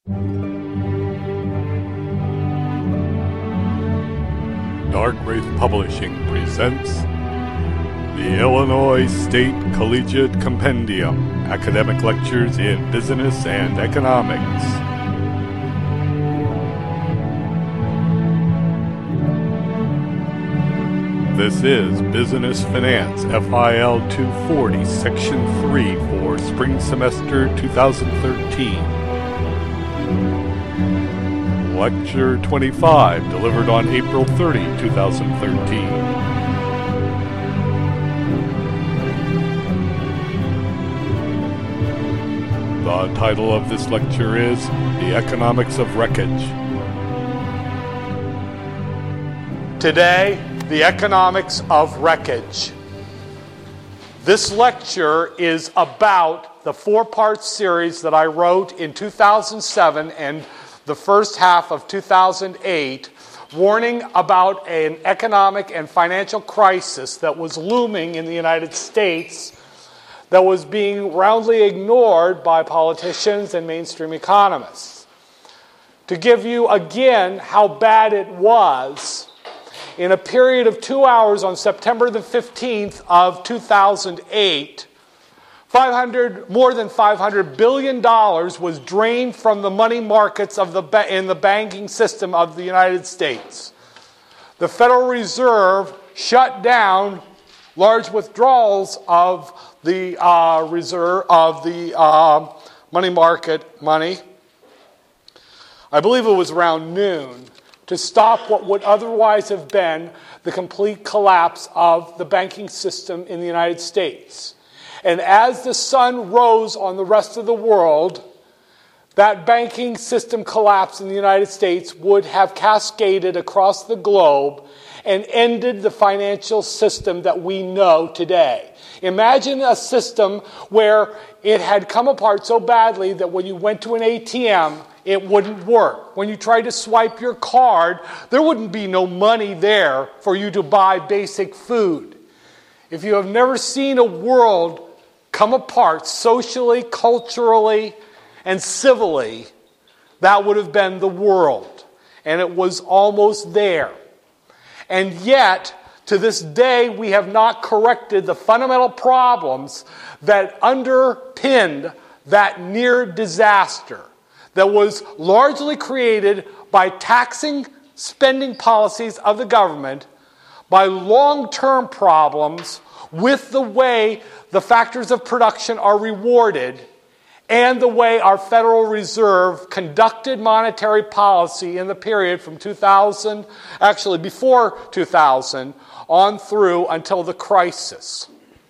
Dark Wraith Publishing presents the Illinois State Collegiate Compendium, Academic Lectures in Business and Economics. This is Business Finance, FIL 240, Section 3 for Spring Semester 2013. Lecture 25, delivered on April 30, 2013. The title of this lecture is The Economics of Wreckage. Today, the economics of wreckage. This lecture is about the four-part series that I wrote in 2007 and the first half of 2008, warning about an economic and financial crisis that was looming in the United States that was being roundly ignored by politicians and mainstream economists. To give you again how bad it was, in a period of 2 hours on September the 15th of 2008, more than $500 billion was drained from the money markets in the banking system of the United States. The Federal Reserve shut down large withdrawals of the money market money. I believe it was around noon, to stop what would otherwise have been the complete collapse of the banking system in the United States. And as the sun rose on the rest of the world, that banking system collapse in the United States would have cascaded across the globe and ended the financial system that we know today. Imagine a system where it had come apart so badly that when you went to an ATM, it wouldn't work. When you tried to swipe your card, there wouldn't be no money there for you to buy basic food. If you have never seen a world come apart socially, culturally, and civilly, that would have been the world. And it was almost there. And yet, to this day, we have not corrected the fundamental problems that underpinned that near disaster that was largely created by taxing spending policies of the government, by long-term problems with the way the factors of production are rewarded, and the way our Federal Reserve conducted monetary policy in the period from 2000, actually before 2000, on through until the crisis.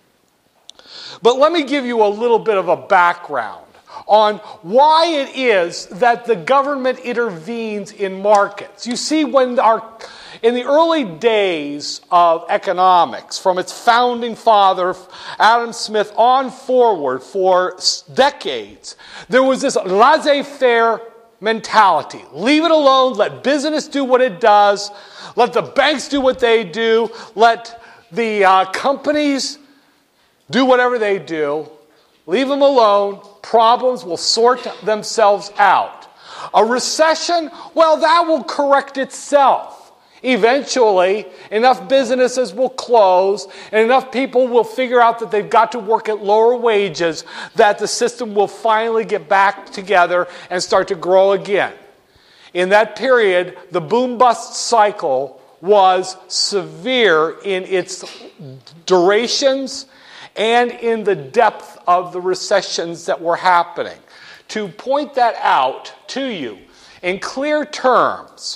But let me give you a little bit of a background on why it is that the government intervenes in markets. You see, in the early days of economics, from its founding father, Adam Smith, on forward for decades, there was this laissez-faire mentality. Leave it alone, let business do what it does, let the banks do what they do, let the companies do whatever they do, leave them alone, problems will sort themselves out. A recession, well, that will correct itself. Eventually, enough businesses will close and enough people will figure out that they've got to work at lower wages that the system will finally get back together and start to grow again. In that period, the boom-bust cycle was severe in its durations and in the depth of the recessions that were happening. To point that out to you in clear terms,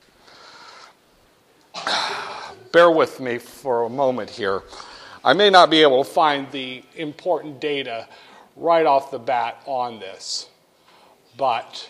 bear with me for a moment here. I may not be able to find the important data right off the bat on this, but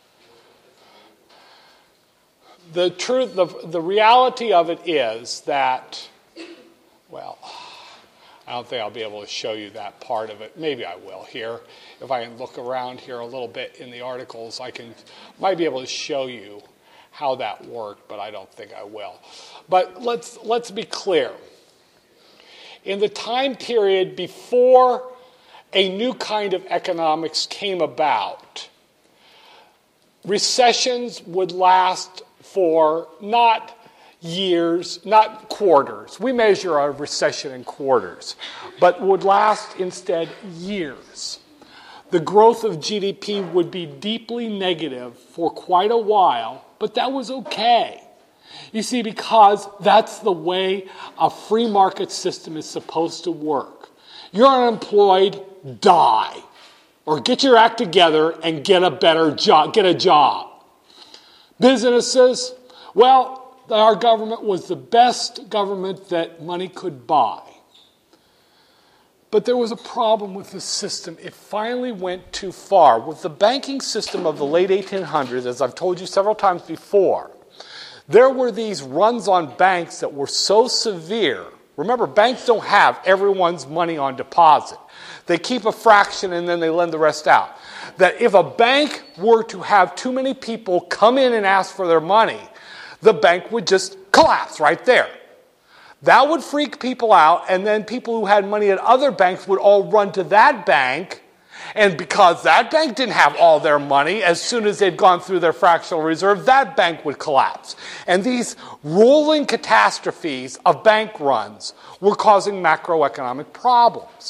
the truth, the reality of it is that, well, I don't think I'll be able to show you that part of it. Maybe I will here. If I can look around here a little bit in the articles, might be able to show you how that worked, but I don't think I will. But let's be clear. In the time period before a new kind of economics came about, recessions would last for not years, not quarters. We measure our recession in quarters, but would last instead years. The growth of GDP would be deeply negative for quite a while, but that was okay. You see, because that's the way a free market system is supposed to work. You're unemployed, die. Or get your act together and get a better job, get a job. Businesses, well, our government was the best government that money could buy. But there was a problem with the system. It finally went too far. With the banking system of the late 1800s, as I've told you several times before, there were these runs on banks that were so severe. Remember, banks don't have everyone's money on deposit. They keep a fraction and then they lend the rest out. That if a bank were to have too many people come in and ask for their money, the bank would just collapse right there. That would freak people out, and then people who had money at other banks would all run to that bank, and because that bank didn't have all their money, as soon as they'd gone through their fractional reserve, that bank would collapse. And these rolling catastrophes of bank runs were causing macroeconomic problems.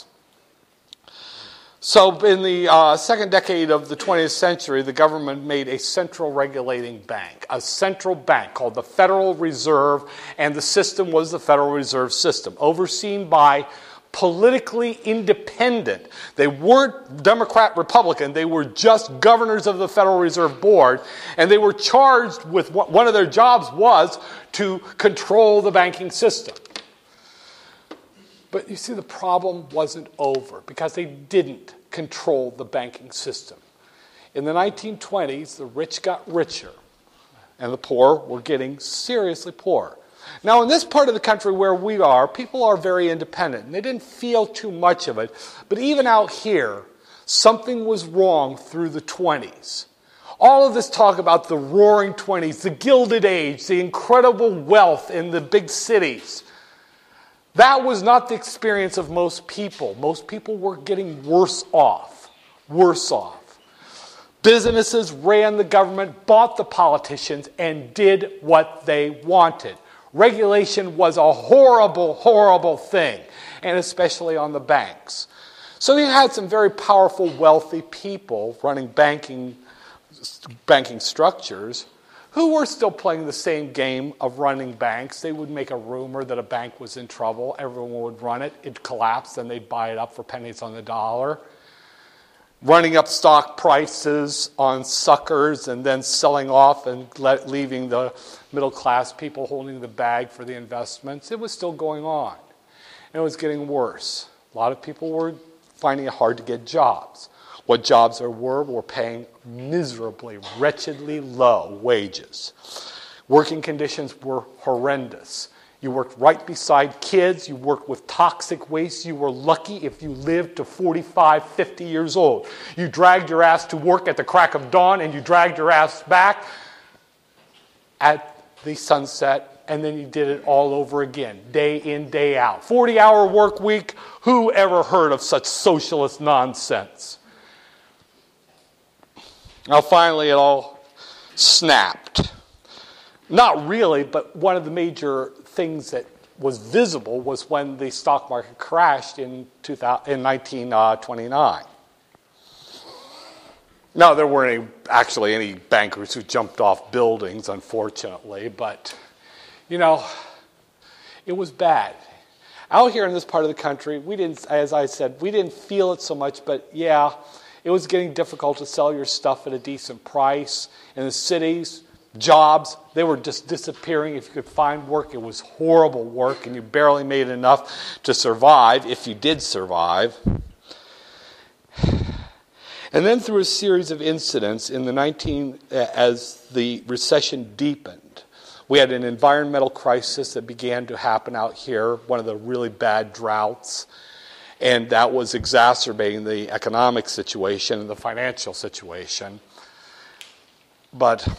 So in the second decade of the 20th century, the government made a central regulating bank, a central bank called the Federal Reserve, and the system was the Federal Reserve System, overseen by politically independent. They weren't Democrat, Republican. They were just governors of the Federal Reserve Board, and they were charged with one of their jobs was to control the banking system. But you see, the problem wasn't over because they didn't control the banking system. In the 1920s, the rich got richer and the poor were getting seriously poorer. Now, in this part of the country where we are, people are very independent and they didn't feel too much of it. But even out here, something was wrong through the 20s. All of this talk about the roaring 20s, the Gilded Age, the incredible wealth in the big cities. That was not the experience of most people. Most people were getting worse off. Businesses ran the government, bought the politicians, and did what they wanted. Regulation was a horrible, horrible thing, and especially on the banks. So you had some very powerful, wealthy people running banking structures who were still playing the same game of running banks. They would make a rumor that a bank was in trouble. Everyone would run it. It'd collapse, then they'd buy it up for pennies on the dollar. Running up stock prices on suckers and then selling off and leaving the middle-class people holding the bag for the investments. It was still going on. And it was getting worse. A lot of people were finding it hard to get jobs. What jobs there were paying miserably, wretchedly low wages. Working conditions were horrendous. You worked right beside kids. You worked with toxic waste. You were lucky if you lived to 45, 50 years old. You dragged your ass to work at the crack of dawn, and you dragged your ass back at the sunset, and then you did it all over again, day in, day out. 40-hour work week. Who ever heard of such socialist nonsense? Now, finally, it all snapped. Not really, but one of the major things that was visible was when the stock market crashed in 1929. Now, there weren't actually any bankers who jumped off buildings, unfortunately, but, it was bad. Out here in this part of the country, we didn't, as I said, we didn't feel it so much, but yeah, it was getting difficult to sell your stuff at a decent price. In the cities, jobs, they were just disappearing. If you could find work, it was horrible work, and you barely made enough to survive, if you did survive. And then through a series of incidents as the recession deepened, we had an environmental crisis that began to happen out here, one of the really bad droughts. And that was exacerbating the economic situation and the financial situation. But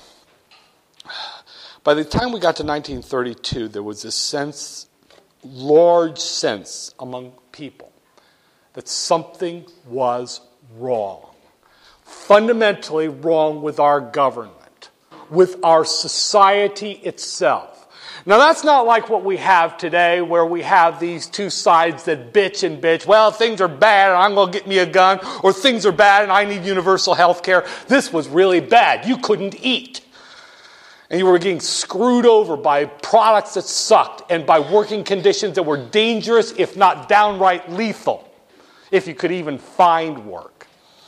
by the time we got to 1932, there was this large sense among people that something was wrong. fundamentally wrong with our government, with our society itself. Now, that's not like what we have today, where we have these two sides that bitch and bitch. Well, things are bad and I'm going to get me a gun, or things are bad and I need universal health care. This was really bad. You couldn't eat. And you were getting screwed over by products that sucked and by working conditions that were dangerous, if not downright lethal, if you could even find work.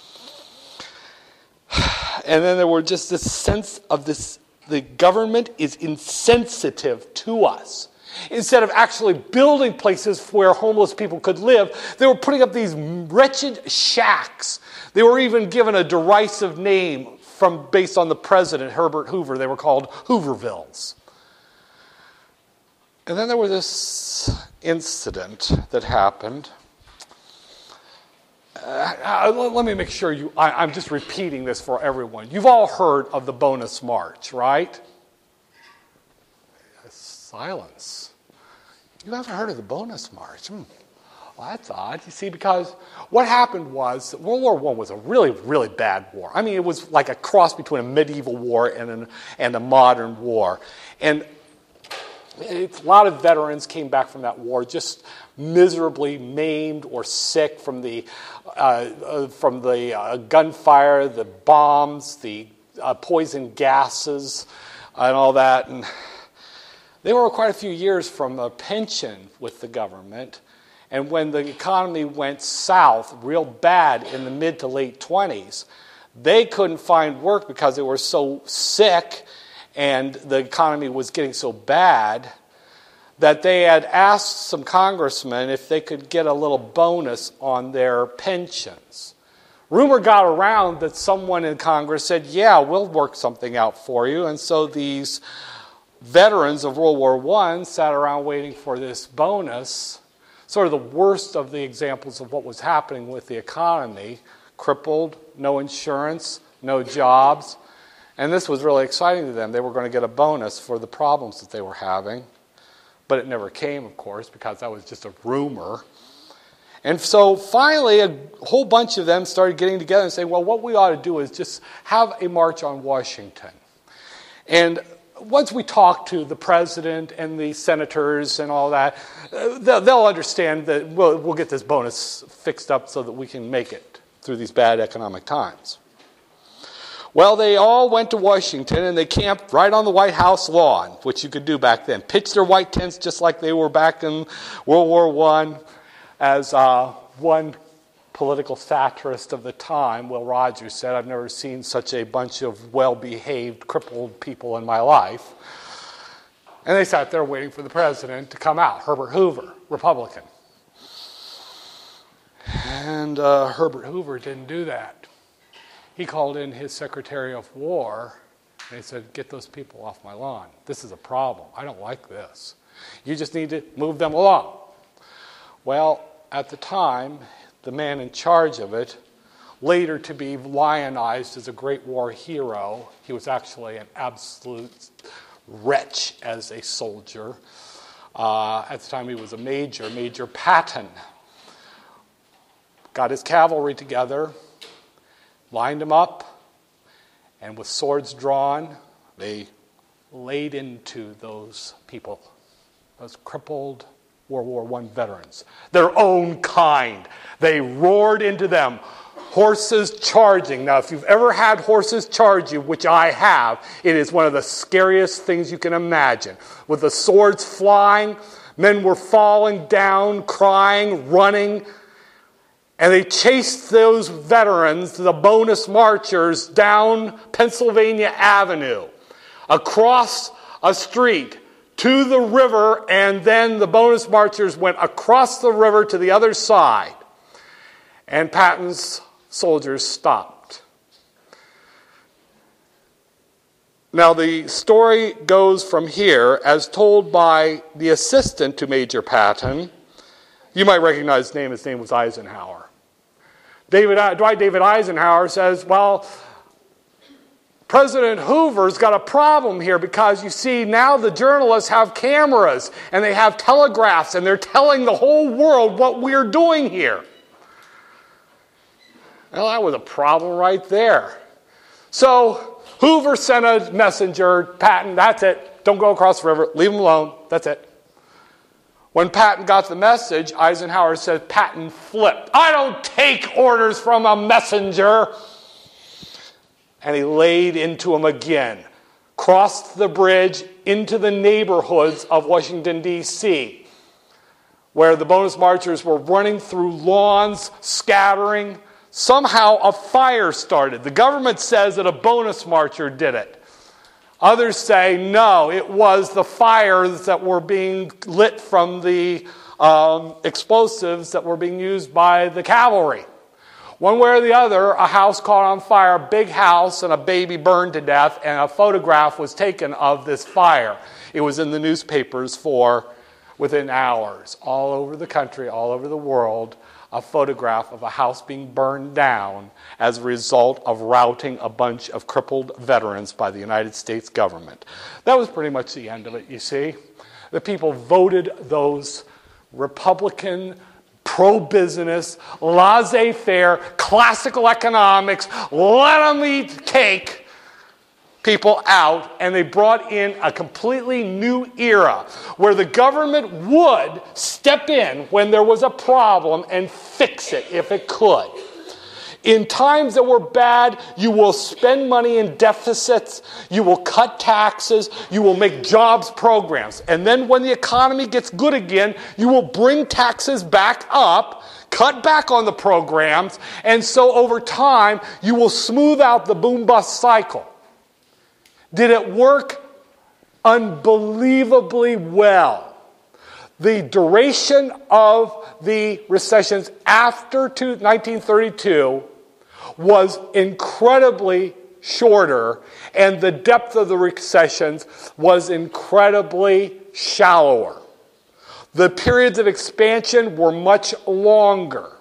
And then there were just this sense of this, the government is insensitive to us. Instead of actually building places where homeless people could live, they were putting up these wretched shacks. They were even given a derisive name based on the president, Herbert Hoover. They were called Hoovervilles. And then there was this incident that happened. Let me make sure I'm just repeating this for everyone. You've all heard of the Bonus March, right? Silence. You haven't heard of the Bonus March? Well, that's odd. You see, because what happened was that World War I was a really, really bad war. I mean, it was like a cross between a medieval war and a modern war. And a lot of veterans came back from that war just miserably maimed or sick from the gunfire, the bombs, the poison gases, and all that. And they were quite a few years from a pension with the government. And when the economy went south real bad in the mid to late 20s, they couldn't find work because they were so sick and the economy was getting so bad that they had asked some congressmen if they could get a little bonus on their pensions. Rumor got around that someone in Congress said, yeah, we'll work something out for you. And so these veterans of World War I sat around waiting for this bonus, sort of the worst of the examples of what was happening with the economy, crippled, no insurance, no jobs. And this was really exciting to them. They were going to get a bonus for the problems that they were having. But it never came, of course, because that was just a rumor. And so finally, a whole bunch of them started getting together and saying, well, what we ought to do is just have a march on Washington. And once we talk to the president and the senators and all that, they'll understand that we'll get this bonus fixed up so that we can make it through these bad economic times. Well, they all went to Washington and they camped right on the White House lawn, which you could do back then. Pitched their white tents just like they were back in World War I. As one political satirist of the time, Will Rogers, said, I've never seen such a bunch of well-behaved, crippled people in my life. And they sat there waiting for the president to come out, Herbert Hoover, Republican. And Herbert Hoover didn't do that. He called in his Secretary of War, and he said, get those people off my lawn. This is a problem. I don't like this. You just need to move them along. Well, at the time, the man in charge of it, later to be lionized as a great war hero, he was actually an absolute wretch as a soldier. At the time, he was a major, Major Patton. Got his cavalry together, lined them up, and with swords drawn, they laid into those people, those crippled World War I veterans, their own kind. They roared into them, horses charging. Now, if you've ever had horses charge you, which I have, it is one of the scariest things you can imagine. With the swords flying, men were falling down, crying, running. And they chased those veterans, the bonus marchers, down Pennsylvania Avenue, across a street, to the river, and then the bonus marchers went across the river to the other side. And Patton's soldiers stopped. Now the story goes from here, as told by the assistant to Major Patton. You might recognize his name. His name was Eisenhower. Dwight David Eisenhower says, well, President Hoover's got a problem here because, you see, now the journalists have cameras and they have telegraphs and they're telling the whole world what we're doing here. Well, that was a problem right there. So Hoover sent a messenger, Patton, that's it. Don't go across the river. Leave him alone. That's it. When Patton got the message, Eisenhower said, Patton flipped. I don't take orders from a messenger. And he laid into him again. Crossed the bridge into the neighborhoods of Washington, D.C., where the bonus marchers were running through lawns, scattering. Somehow a fire started. The government says that a bonus marcher did it. Others say, no, it was the fires that were being lit from the explosives that were being used by the cavalry. One way or the other, a house caught on fire, a big house, and a baby burned to death, and a photograph was taken of this fire. It was in the newspapers within hours, all over the country, all over the world, a photograph of a house being burned down as a result of routing a bunch of crippled veterans by the United States government. That was pretty much the end of it, you see. The people voted those Republican, pro-business, laissez-faire, classical economics, let them eat cake people out, and they brought in a completely new era where the government would step in when there was a problem and fix it if it could. In times that were bad, you will spend money in deficits, you will cut taxes, you will make jobs programs. And then when the economy gets good again, you will bring taxes back up, cut back on the programs, and so over time, you will smooth out the boom-bust cycle. Did it work? Unbelievably well. The duration of the recessions after 1932 was incredibly shorter, and the depth of the recessions was incredibly shallower. The periods of expansion were much longer.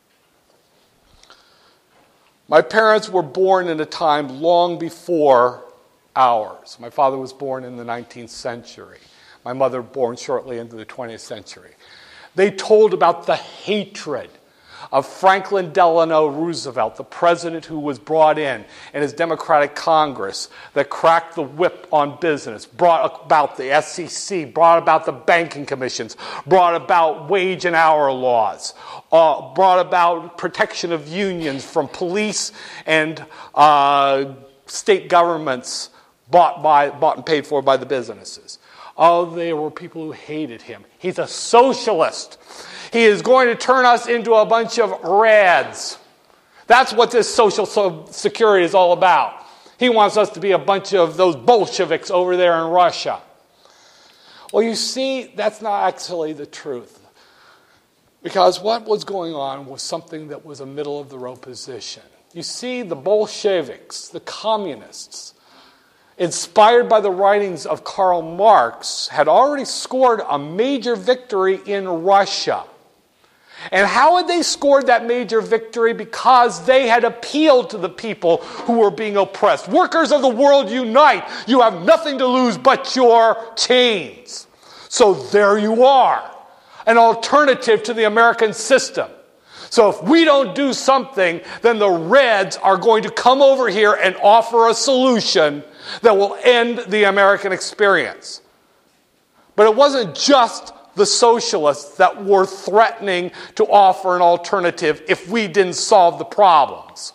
My parents were born in a time long before ours. My father was born in the 19th century. My mother born shortly into the 20th century. They told about the hatred of Franklin Delano Roosevelt, the president who was brought in his Democratic Congress that cracked the whip on business, brought about the SEC, brought about the banking commissions, brought about wage and hour laws, brought about protection of unions from police and state governments bought and paid for by the businesses. Oh, there were people who hated him. He's a socialist. He is going to turn us into a bunch of rads. That's what this social security is all about. He wants us to be a bunch of those Bolsheviks over there in Russia. Well, you see, that's not actually the truth. Because what was going on was something that was a middle-of-the-road position. You see, the Bolsheviks, the communists, inspired by the writings of Karl Marx, had already scored a major victory in Russia. And how had they scored that major victory? Because they had appealed to the people who were being oppressed. Workers of the world, unite! You have nothing to lose but your chains. So there you are, an alternative to the American system. So if we don't do something, then the Reds are going to come over here and offer a solution that will end the American experience. But it wasn't just the socialists that were threatening to offer an alternative if we didn't solve the problems.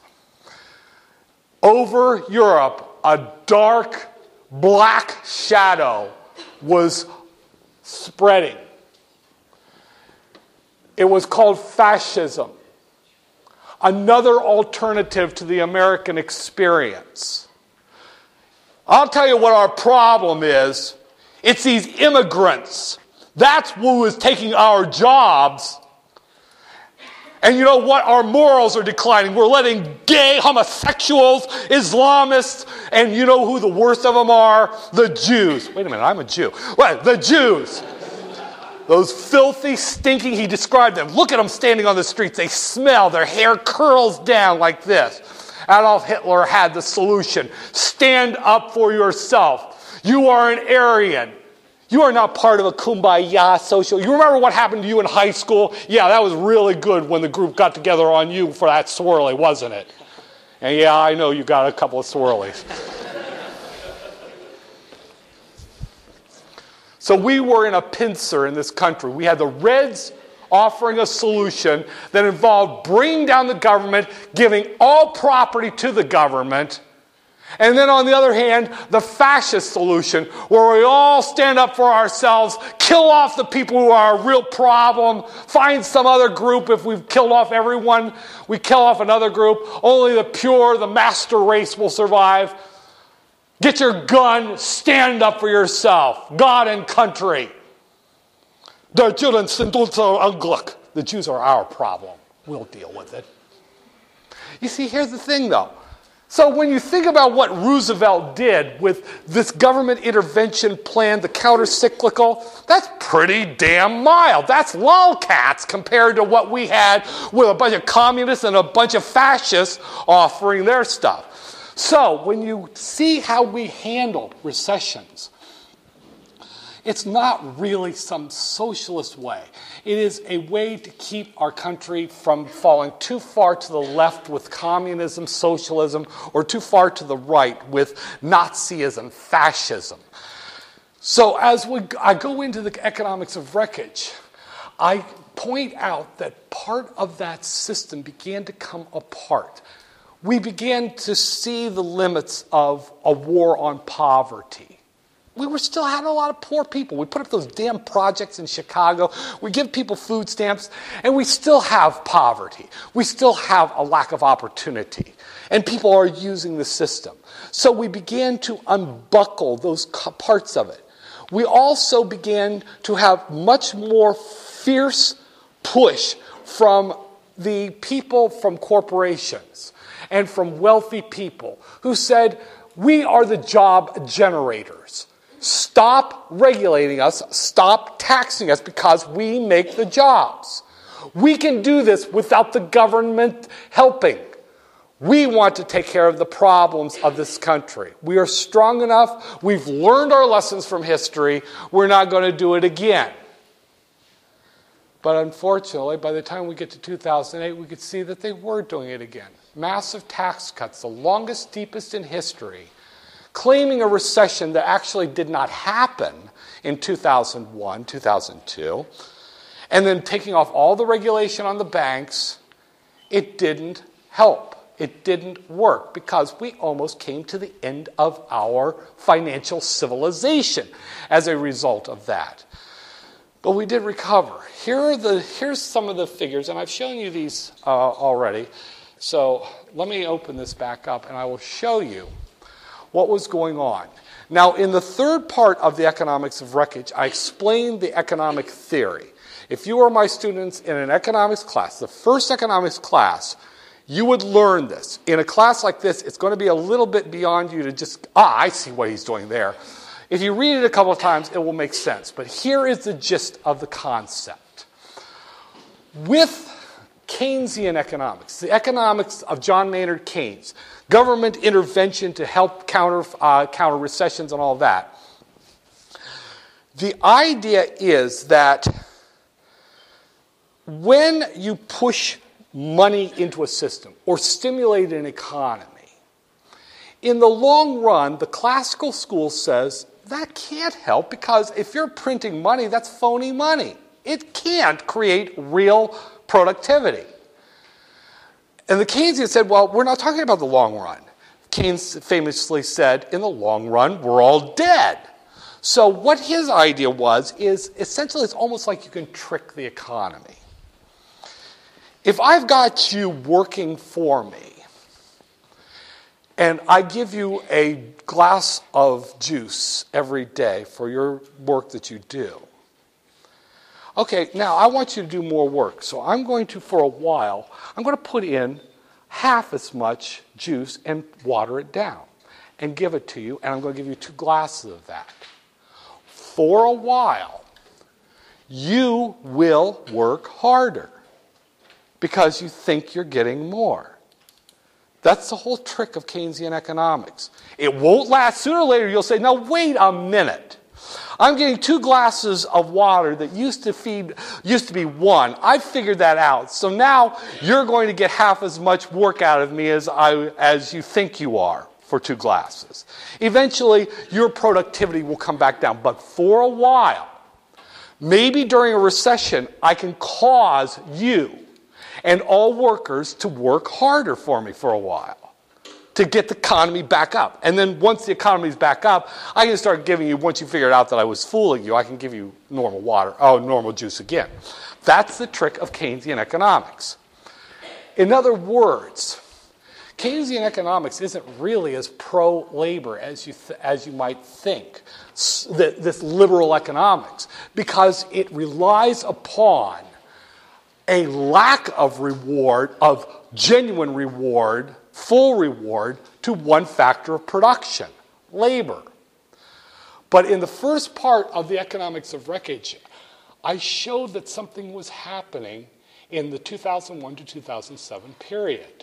Over Europe, a dark black shadow was spreading. It was called fascism. Another alternative to the American experience. I'll tell you what our problem is. It's these immigrants. That's who is taking our jobs. And you know what? Our morals are declining. We're letting gay, homosexuals, Islamists, and you know who the worst of them are? The Jews. Wait a minute, I'm a Jew. What? The Jews. Those filthy, stinking, he described them. Look at them standing on the streets. They smell. Their hair curls down like this. Adolf Hitler had the solution. Stand up for yourself. You are an Aryan. You are not part of a kumbaya social. You remember what happened to you in high school? Yeah, that was really good when the group got together on you for that swirly, wasn't it? And yeah, I know you got a couple of swirlies. So we were in a pincer in this country. We had the Reds offering a solution that involved bringing down the government, giving all property to the government. And then on the other hand, the fascist solution, where we all stand up for ourselves, kill off the people who are a real problem, find some other group. If we've killed off everyone, we kill off another group. Only the pure, the master race will survive. Get your gun, stand up for yourself, God and country. The Jews are our problem. We'll deal with it. You see, here's the thing, though. So when you think about what Roosevelt did with this government intervention plan, the counter-cyclical, that's pretty damn mild. That's lolcats compared to what we had with a bunch of communists and a bunch of fascists offering their stuff. So when you see how we handle recessions, it's not really some socialist way. It is a way to keep our country from falling too far to the left with communism, socialism, or too far to the right with Nazism, fascism. So as I go into the economics of wreckage, I point out that part of that system began to come apart. We began to see the limits of a war on poverty. We were still having a lot of poor people. We put up those damn projects in Chicago. We give people food stamps, and we still have poverty. We still have a lack of opportunity, and people are using the system. So we began to unbuckle those parts of it. We also began to have much more fierce push from the people from corporations and from wealthy people who said, we are the job generators. Stop regulating us, stop taxing us because we make the jobs. We can do this without the government helping. We want to take care of the problems of this country. We are strong enough. We've learned our lessons from history. We're not going to do it again. But unfortunately, by the time we get to 2008, we could see that they were doing it again. Massive tax cuts, the longest, deepest in history, claiming a recession that actually did not happen in 2001, 2002, and then taking off all the regulation on the banks. It didn't help. It didn't work because we almost came to the end of our financial civilization as a result of that. But we did recover. Here's some of the figures, and I've shown you these already. So let me open this back up, and I will show you what was going on. Now, in the third part of the economics of wreckage, I explained the economic theory. If you were my students in an economics class, the first economics class, you would learn this. In a class like this, it's going to be a little bit beyond you to just, I see what he's doing there. If you read it a couple of times, it will make sense. But here is the gist of the concept. With Keynesian economics, the economics of John Maynard Keynes, government intervention to help counter recessions and all that, the idea is that when you push money into a system or stimulate an economy, in the long run, the classical school says that can't help because if you're printing money, that's phony money. It can't create real productivity. And the Keynesians said, well, we're not talking about the long run. Keynes famously said, in the long run, we're all dead. So what his idea is essentially it's almost like you can trick the economy. If I've got you working for me, and I give you a glass of juice every day for your work that you do, okay, now I want you to do more work. So I'm going to, for a while, I'm going to put in half as much juice and water it down and give it to you, and I'm going to give you 2 glasses of that. For a while, you will work harder because you think you're getting more. That's the whole trick of Keynesian economics. It won't last. Sooner or later, you'll say, now, wait a minute. I'm getting 2 glasses of water that used to be 1. I figured that out. So now you're going to get half as much work out of me as you think you are for 2 glasses. Eventually, your productivity will come back down. But for a while, maybe during a recession, I can cause you and all workers to work harder for me for a while to get the economy back up. And then once the economy's back up, I can start giving you, once you figured out that I was fooling you, I can give you normal juice again. That's the trick of Keynesian economics. In other words, Keynesian economics isn't really as pro-labor as you might think, this liberal economics, because it relies upon a lack of reward, of genuine reward, full reward, to one factor of production, labor. But in the first part of the economics of wreckage, I showed that something was happening in the 2001 to 2007 period.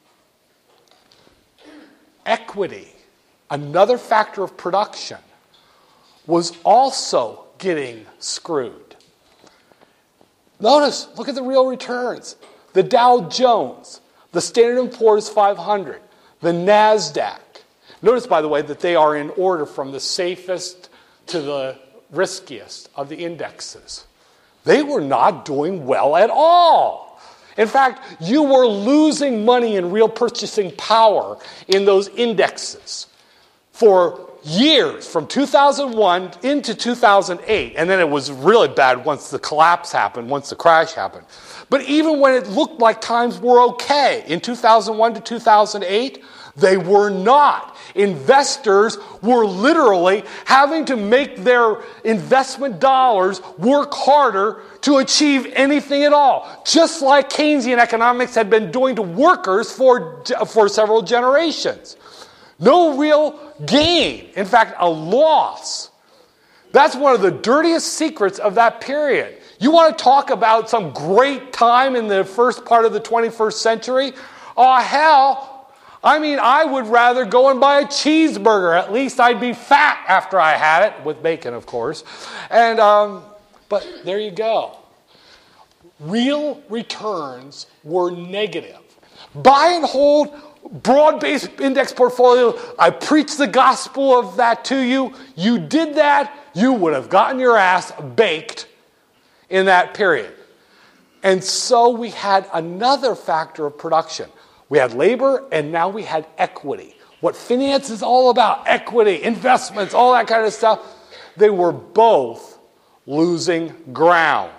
Equity, another factor of production, was also getting screwed. Notice, look at the real returns. The Dow Jones, the Standard & Poor's 500, the NASDAQ. Notice, by the way, that they are in order from the safest to the riskiest of the indexes. They were not doing well at all. In fact, you were losing money in real purchasing power in those indexes for years, from 2001 into 2008. And then it was really bad once the collapse happened, once the crash happened. But even when it looked like times were okay, in 2001 to 2008, they were not. Investors were literally having to make their investment dollars work harder to achieve anything at all, just like Keynesian economics had been doing to workers for several generations. No real gain. In fact, a loss. That's one of the dirtiest secrets of that period. You want to talk about some great time in the first part of the 21st century? Oh, hell. I would rather go and buy a cheeseburger. At least I'd be fat after I had it, with bacon, of course. But there you go. Real returns were negative. Buy and hold broad-based index portfolio. I preach the gospel of that to you. You did that, you would have gotten your ass baked in that period. And so we had another factor of production. We had labor, and now we had equity. What finance is all about, equity, investments, all that kind of stuff, they were both losing ground.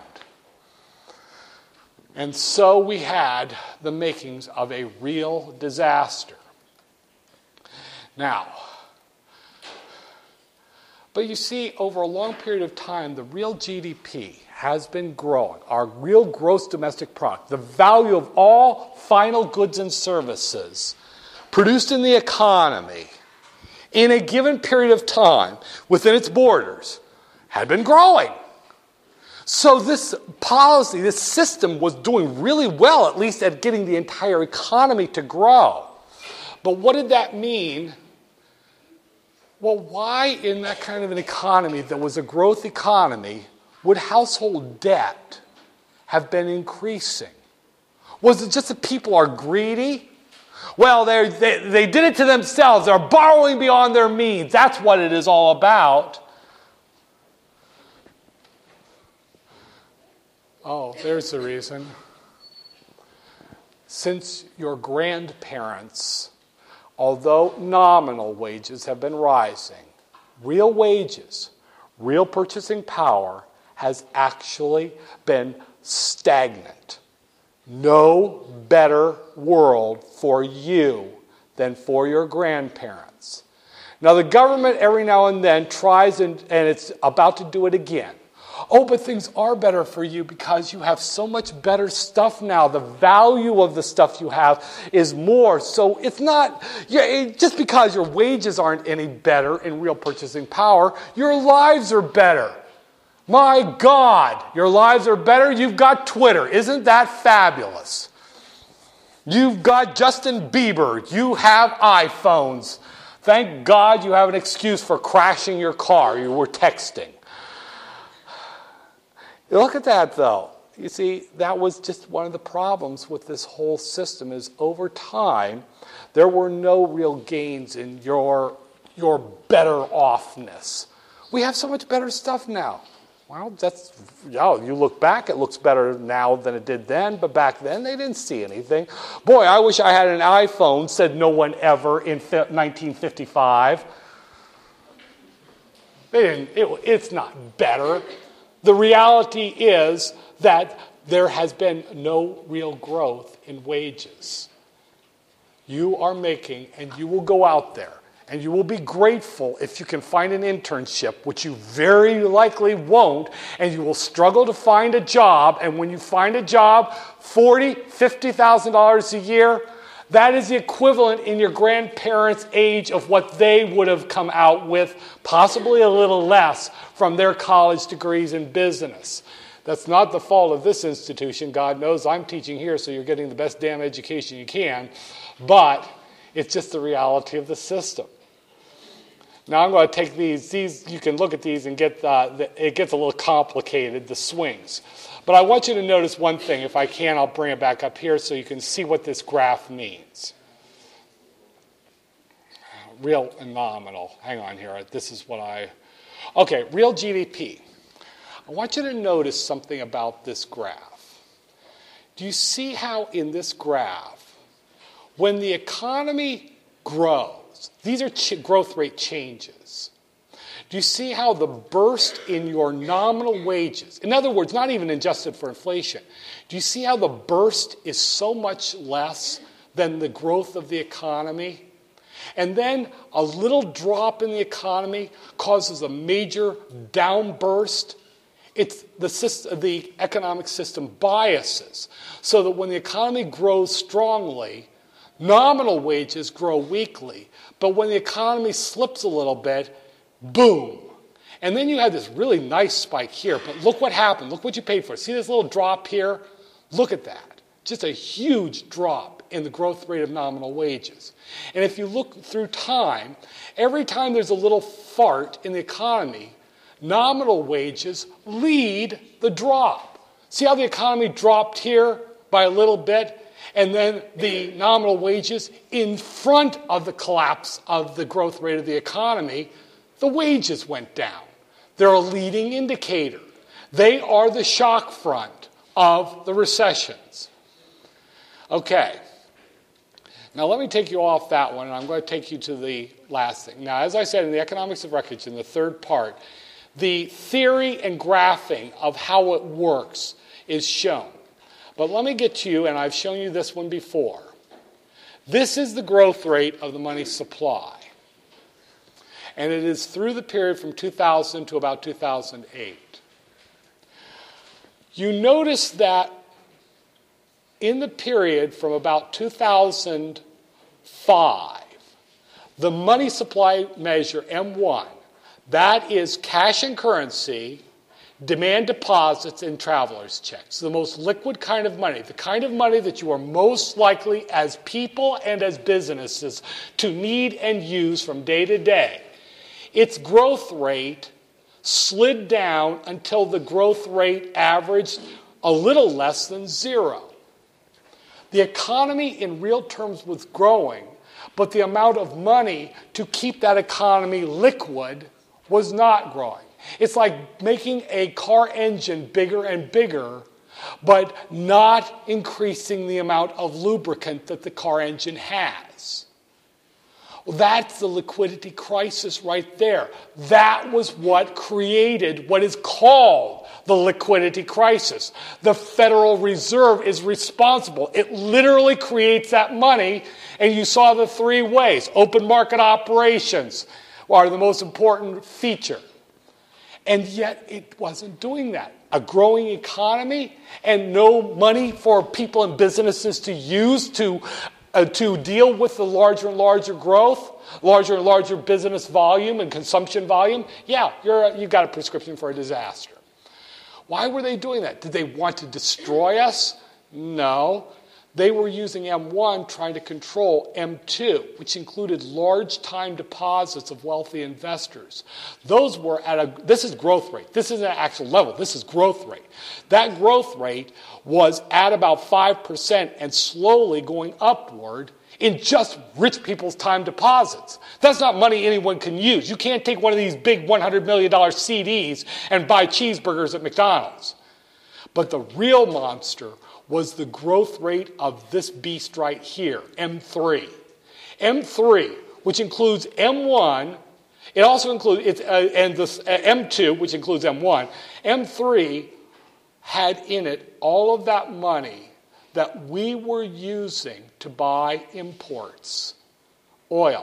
And so we had the makings of a real disaster. Now, but you see, over a long period of time, the real GDP has been growing. Our real gross domestic product, the value of all final goods and services produced in the economy in a given period of time within its borders, had been growing. So this policy, this system was doing really well, at least at getting the entire economy to grow. But what did that mean? Well, why in that kind of an economy that was a growth economy would household debt have been increasing? Was it just that people are greedy? Well, they did it to themselves. They're borrowing beyond their means. That's what it is all about. Oh, there's the reason. Since your grandparents, although nominal wages have been rising, real wages, real purchasing power has actually been stagnant. No better world for you than for your grandparents. Now, the government every now and then tries, and it's about to do it again. Oh, but things are better for you because you have so much better stuff now. The value of the stuff you have is more. So it's not, just because your wages aren't any better in real purchasing power, your lives are better. My God, your lives are better. You've got Twitter. Isn't that fabulous? You've got Justin Bieber. You have iPhones. Thank God you have an excuse for crashing your car. You were texting. Look at that, though. You see, that was just one of the problems with this whole system is over time, there were no real gains in your better offness. We have so much better stuff now. Well, you look back, it looks better now than it did then, but back then they didn't see anything. Boy, I wish I had an iPhone, said no one ever in 1955. It's not better. The reality is that there has been no real growth in wages. You are making, and you will go out there, and you will be grateful if you can find an internship, which you very likely won't, and you will struggle to find a job, and when you find a job, $40,000, $50,000 a year, that is the equivalent in your grandparents' age of what they would have come out with, possibly a little less, from their college degrees in business. That's not the fault of this institution. God knows I'm teaching here, so you're getting the best damn education you can. But it's just the reality of the system. Now I'm going to take these you can look at these and it gets a little complicated, the swings. But I want you to notice one thing. If I can, I'll bring it back up here so you can see what this graph means. Real and nominal. Hang on here. This is what okay, real GDP. I want you to notice something about this graph. Do you see how in this graph, when the economy grows, these are growth rate changes. Do you see how the burst in your nominal wages, in other words, not even adjusted for inflation, do you see how the burst is so much less than the growth of the economy? And then a little drop in the economy causes a major downburst. It's the economic system biases so that when the economy grows strongly, nominal wages grow weakly. But when the economy slips a little bit, boom. And then you have this really nice spike here. But look what happened. Look what you paid for. See this little drop here? Look at that. Just a huge drop in the growth rate of nominal wages. And if you look through time, every time there's a little fart in the economy, nominal wages lead the drop. See how the economy dropped here by a little bit? And then the nominal wages in front of the collapse of the growth rate of the economy, the wages went down. They're a leading indicator. They are the shock front of the recessions. Okay. Now let me take you off that one, and I'm going to take you to the last thing. Now, as I said, in the economics of wreckage, in the third part, the theory and graphing of how it works is shown. But let me get to you, and I've shown you this one before. This is the growth rate of the money supply. And it is through the period from 2000 to about 2008. You notice that in the period from about 2005, the money supply measure, M1, that is cash and currency, demand deposits, and traveler's checks. The most liquid kind of money, the kind of money that you are most likely as people and as businesses to need and use from day to day. Its growth rate slid down until the growth rate averaged a little less than zero. The economy in real terms was growing, but the amount of money to keep that economy liquid was not growing. It's like making a car engine bigger and bigger, but not increasing the amount of lubricant that the car engine has. Well, that's the liquidity crisis right there. That was what created what is called the liquidity crisis. The Federal Reserve is responsible. It literally creates that money, and you saw the three ways. Open market operations are the most important feature. And yet it wasn't doing that. A growing economy and no money for people and businesses to use to deal with the larger and larger growth, larger and larger business volume and consumption volume. Yeah, you've got a prescription for a disaster. Why were they doing that? Did they want to destroy us? No. They were using M1 trying to control M2, which included large time deposits of wealthy investors. Those were this is growth rate. This isn't an actual level. This is growth rate. That growth rate was at about 5% and slowly going upward in just rich people's time deposits. That's not money anyone can use. You can't take one of these big $100 million CDs and buy cheeseburgers at McDonald's. But the real monster was the growth rate of this beast right here, M3. M3, which includes M1, it also includes, and this M2, which includes M1, M3 had in it all of that money that we were using to buy imports, oil,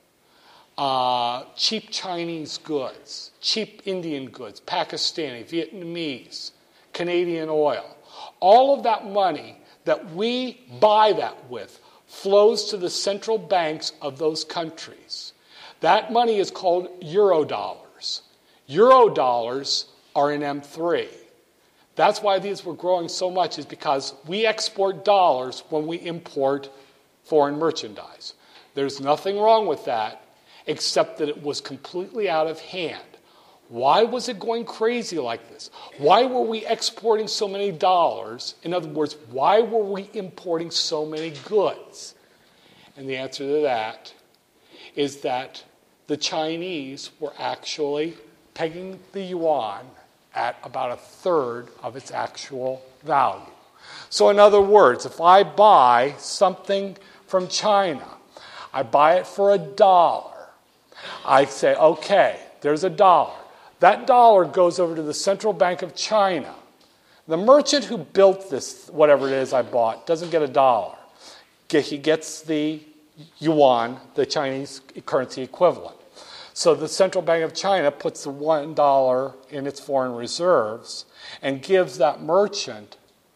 cheap Chinese goods, cheap Indian goods, Pakistani, Vietnamese, Canadian oil. All of that money that we buy that with flows to the central banks of those countries. That money is called Eurodollars. Eurodollars are in M3. That's why these were growing so much, is because we export dollars when we import foreign merchandise. There's nothing wrong with that, except that it was completely out of hand. Why was it going crazy like this? Why were we exporting so many dollars? In other words, why were we importing so many goods? And the answer to that is that the Chinese were actually pegging the yuan at about a third of its actual value. So in other words, if I buy something from China, I buy it for $1. I say, okay, there's $1. That dollar goes over to the Central Bank of China. The merchant who built this, whatever it is I bought, doesn't get $1. He gets the yuan, the Chinese currency equivalent. So the Central Bank of China puts the $1 in its foreign reserves and gives that merchant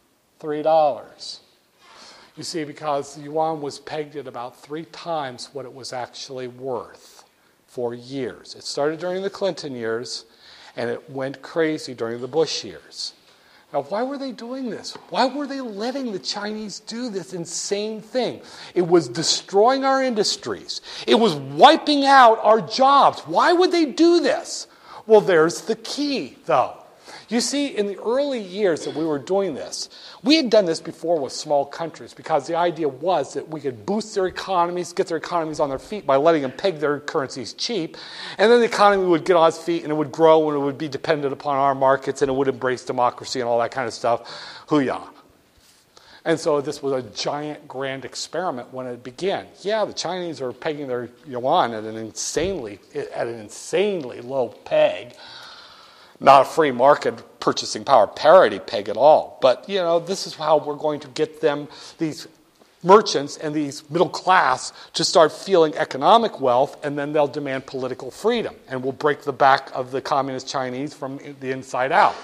$3. You see, because the yuan was pegged at about 3 times what it was actually worth for years. It started during the Clinton years, and it went crazy during the Bush years. Now, why were they doing this? Why were they letting the Chinese do this insane thing? It was destroying our industries. It was wiping out our jobs. Why would they do this? Well, there's the key, though. You see, in the early years that we were doing this, we had done this before with small countries because the idea was that we could boost their economies, get their economies on their feet by letting them peg their currencies cheap, and then the economy would get on its feet and it would grow and it would be dependent upon our markets and it would embrace democracy and all that kind of stuff. Hoo-yah. And so this was a giant grand experiment when it began. Yeah, the Chinese are pegging their yuan at an insanely low peg. Not a free market purchasing power parity peg at all. But, this is how we're going to get them, these merchants and these middle class, to start feeling economic wealth, and then they'll demand political freedom. And we'll break the back of the communist Chinese from the inside out.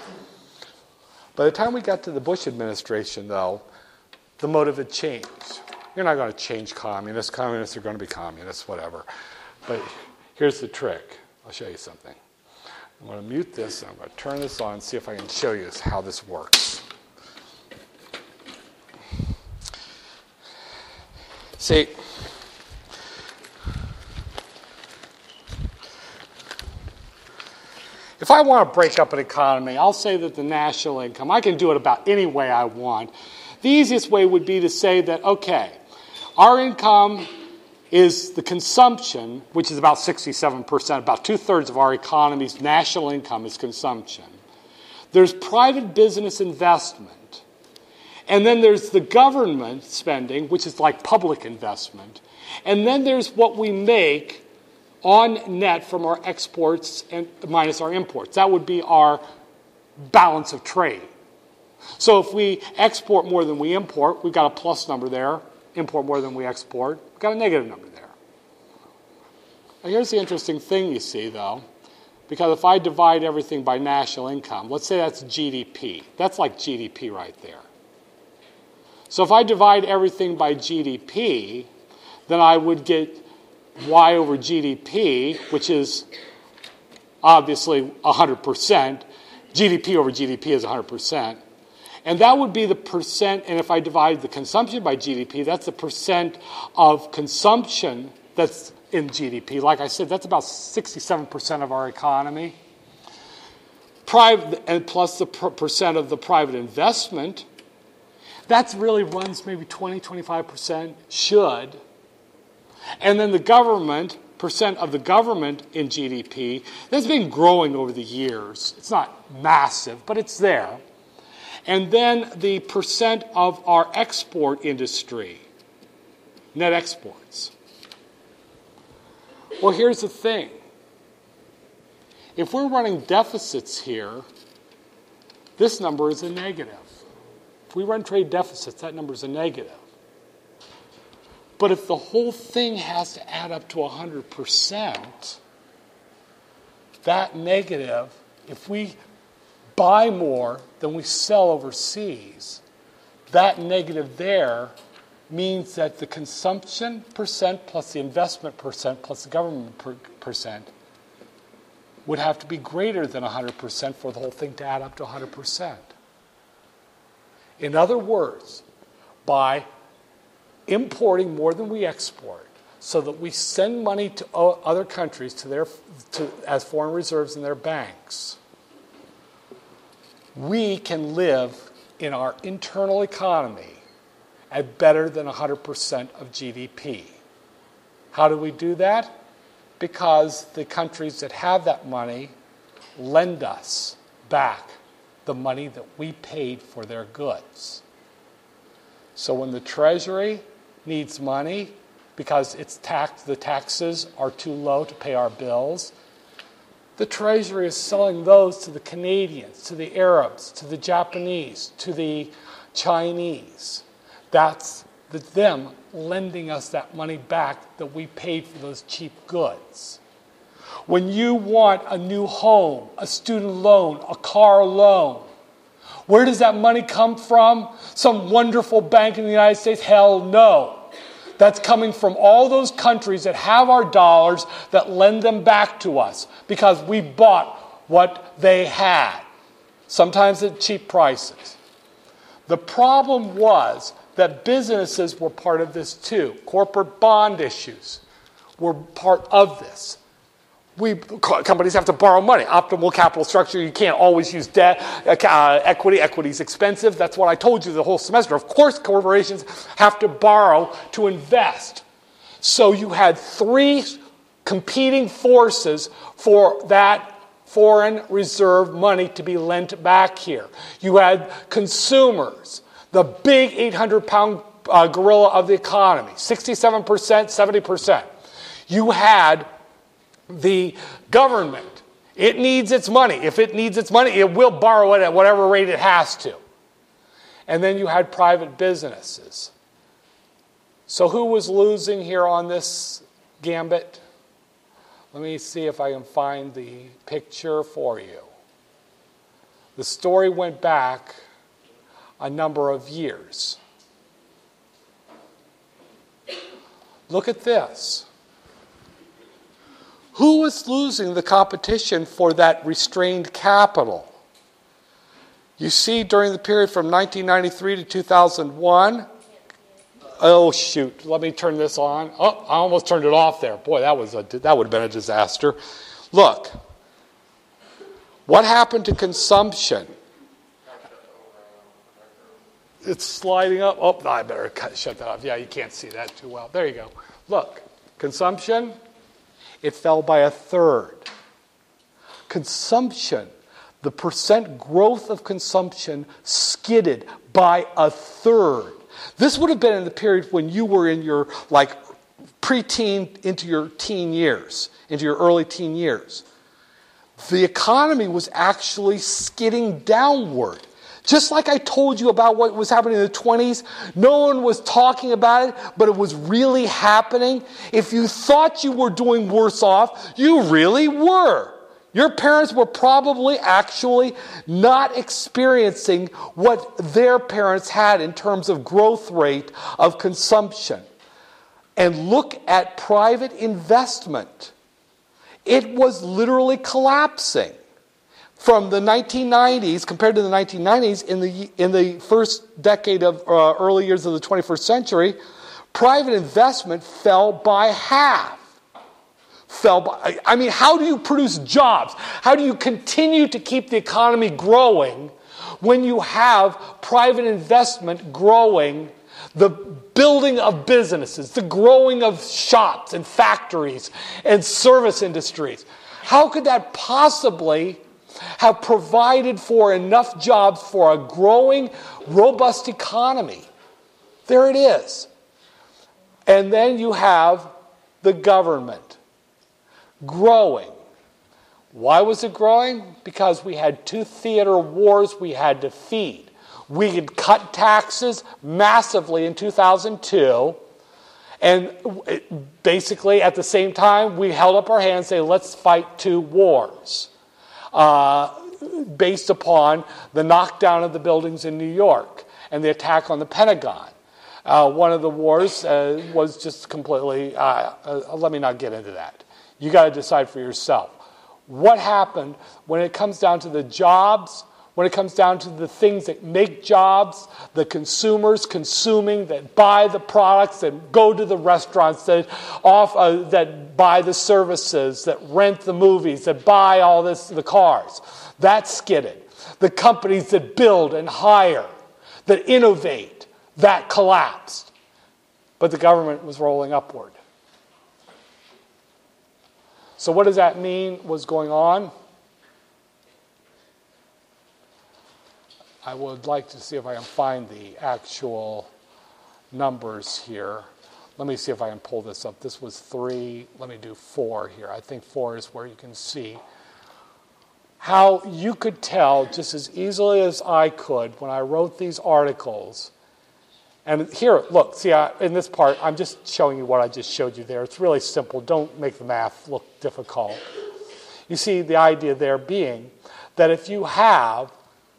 By the time we got to the Bush administration, though, the motive had changed. You're not going to change communists. Communists are going to be communists, whatever. But here's the trick. I'll show you something. I'm going to mute this, and I'm going to turn this on and see if I can show you how this works. See, if I want to break up an economy, I'll say that the national income, I can do it about any way I want. The easiest way would be to say that, okay, our income is the consumption, which is about 67%, about 2/3 of our economy's national income is consumption. There's private business investment. And then there's the government spending, which is like public investment. And then there's what we make on net from our exports and minus our imports. That would be our balance of trade. So if we export more than we import, we've got a plus number there. Import more than we export, we've got a negative number there. Now here's the interesting thing you see, though, because if I divide everything by national income, let's say that's GDP. That's like GDP right there. So if I divide everything by GDP, then I would get Y over GDP, which is obviously 100%. GDP over GDP is 100%. And that would be the percent, and if I divide the consumption by GDP, that's the percent of consumption that's in GDP. Like I said, that's about 67% of our economy. Private, and plus the percent of the private investment, that really runs maybe 20, 25%, should. And then the government, percent of the government in GDP, that's been growing over the years. It's not massive, but it's there. And then the percent of our export industry, net exports. Well, here's the thing. If we're running deficits here, this number is a negative. If we run trade deficits, that number is a negative. But if the whole thing has to add up to 100%, that negative, if we buy more than we sell overseas, that negative there means that the consumption percent plus the investment percent plus the government percent would have to be greater than 100% for the whole thing to add up to 100%. In other words, by importing more than we export, so that we send money to other countries as foreign reserves in their banks, we can live in our internal economy at better than 100% of GDP. How do we do that? Because the countries that have that money lend us back the money that we paid for their goods. So when the Treasury needs money because the taxes are too low to pay our bills, the Treasury is selling those to the Canadians, to the Arabs, to the Japanese, to the Chinese. That's them lending us that money back that we paid for those cheap goods. When you want a new home, a student loan, a car loan, where does that money come from? Some wonderful bank in the United States? Hell no. That's coming from all those countries that have our dollars that lend them back to us because we bought what they had, sometimes at cheap prices. The problem was that businesses were part of this too. Corporate bond issues were part of this. Companies have to borrow money. Optimal capital structure, you can't always use debt, equity. Equity is expensive. That's what I told you the whole semester. Of course, corporations have to borrow to invest. So you had three competing forces for that foreign reserve money to be lent back here. You had consumers, the big 800-pound gorilla of the economy, 67%, 70%. You had the government. It needs its money. If it needs its money, it will borrow it at whatever rate it has to. And then you had private businesses. So who was losing here on this gambit? Let me see if I can find the picture for you. The story went back a number of years. Look at this. Who was losing the competition for that restrained capital? You see, during the period from 1993 to 2001, oh shoot, let me turn this on. Oh, I almost turned it off there. Boy, that would have been a disaster. Look, what happened to consumption? It's sliding up. Oh, I better shut that off. Yeah, you can't see that too well. There you go. Look, consumption, it fell by a third. Consumption, the percent growth of consumption skidded by a third. This would have been in the period when you were in your pre-teen into your teen years, into your early teen years. The economy was actually skidding downward. Just like I told you about what was happening in the 20s, no one was talking about it, but it was really happening. If you thought you were doing worse off, you really were. Your parents were probably actually not experiencing what their parents had in terms of growth rate of consumption. And look at private investment. It was literally collapsing. from the 1990s, compared to the 1990s, in the first decade of early years of the 21st century, private investment fell by half. How do you produce jobs? How do you continue to keep the economy growing when you have private investment growing, the building of businesses, the growing of shops and factories and service industries? How could that possibly have provided for enough jobs for a growing, robust economy? There it is. And then you have the government growing. Why was it growing? Because we had 2 theater wars we had to feed. We had cut taxes massively in 2002, and basically at the same time we held up our hands and said, let's fight 2 wars based upon the knockdown of the buildings in New York and the attack on the Pentagon. One of the wars was just completely, let me not get into that. You got to decide for yourself. What happened when it comes down to the jobs, when it comes down to the things that make jobs, the consumers consuming, that buy the products, that go to the restaurants, that buy the services, that rent the movies, that buy all this, the cars. That skidded. The companies that build and hire, that innovate, that collapsed. But the government was rolling upward. So what does that mean was going on? I would like to see if I can find the actual numbers here. Let me see if I can pull this up. This was 3. Let me do 4 here. I think 4 is where you can see how you could tell just as easily as I could when I wrote these articles. And here, look, see, in this part, I'm just showing you what I just showed you there. It's really simple. Don't make the math look difficult. You see the idea there being that if you have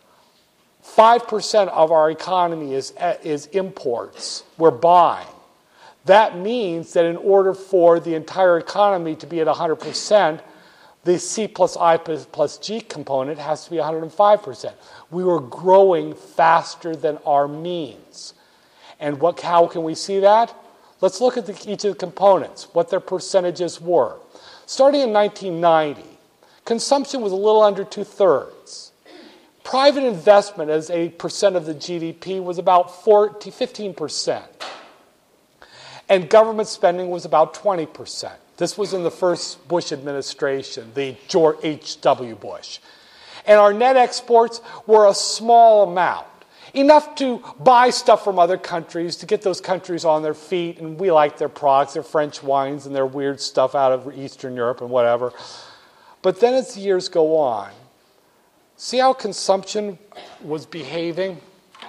5% of our economy is imports, we're buying. That means that in order for the entire economy to be at 100%, the C plus I plus G component has to be 105%. We were growing faster than our means. And how can we see that? Let's look at each of the components, what their percentages were. Starting in 1990, consumption was a little under 2/3. Private investment as a percent of the GDP was about 15%. And government spending was about 20%. This was in the first Bush administration, the George H.W. Bush. And our net exports were a small amount. Enough to buy stuff from other countries, to get those countries on their feet, and we like their products, their French wines and their weird stuff out of Eastern Europe and whatever. But then as the years go on, see how consumption was behaving?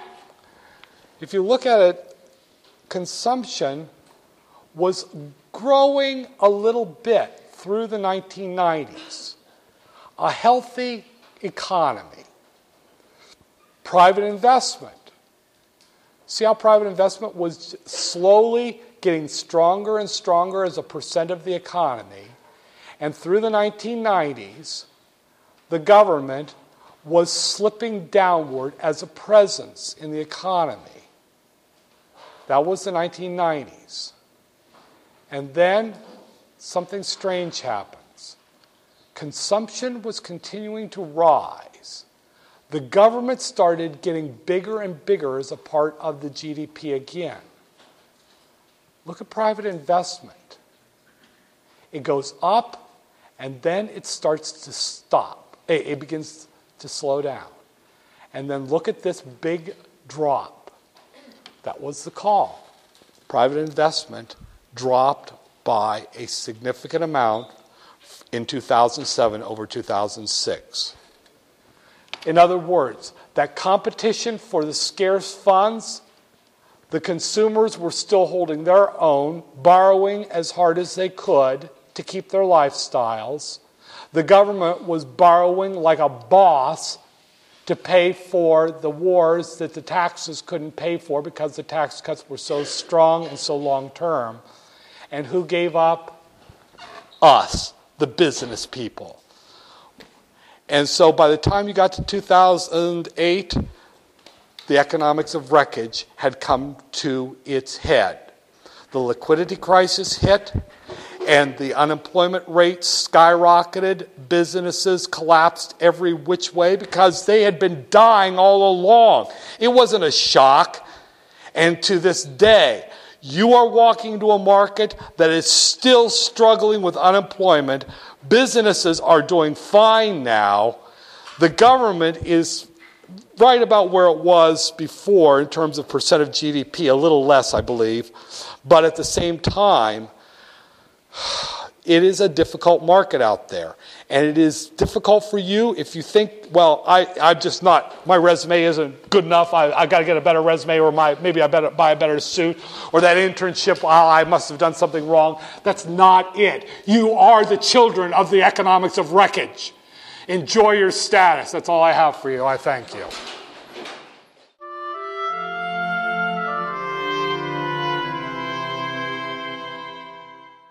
If you look at it, consumption was growing a little bit through the 1990s. A healthy economy. Private investment. See how private investment was slowly getting stronger and stronger as a percent of the economy. And through the 1990s, the government was slipping downward as a presence in the economy. That was the 1990s. And then something strange happens. Consumption was continuing to rise. The government started getting bigger and bigger as a part of the GDP again. Look at private investment. It goes up, and then it starts to stop. It begins to slow down. And then look at this big drop. That was the call. Private investment dropped by a significant amount in 2007 over 2006. In other words, that competition for the scarce funds, the consumers were still holding their own, borrowing as hard as they could to keep their lifestyles. The government was borrowing like a boss to pay for the wars that the taxes couldn't pay for because the tax cuts were so strong and so long-term. And who gave up? Us, the business people. And so by the time you got to 2008, the economics of wreckage had come to its head. The liquidity crisis hit, and the unemployment rate skyrocketed. Businesses collapsed every which way because they had been dying all along. It wasn't a shock. And to this day, you are walking into a market that is still struggling with unemployment. Businesses are doing fine now. The government is right about where it was before in terms of percent of GDP, a little less, I believe. But at the same time, it is a difficult market out there. And it is difficult for you if you think, well, I'm just not, my resume isn't good enough, I've got to get a better resume, or maybe I better buy a better suit, or that internship, I must have done something wrong. That's not it. You are the children of the economics of wreckage. Enjoy your status. That's all I have for you. I thank you.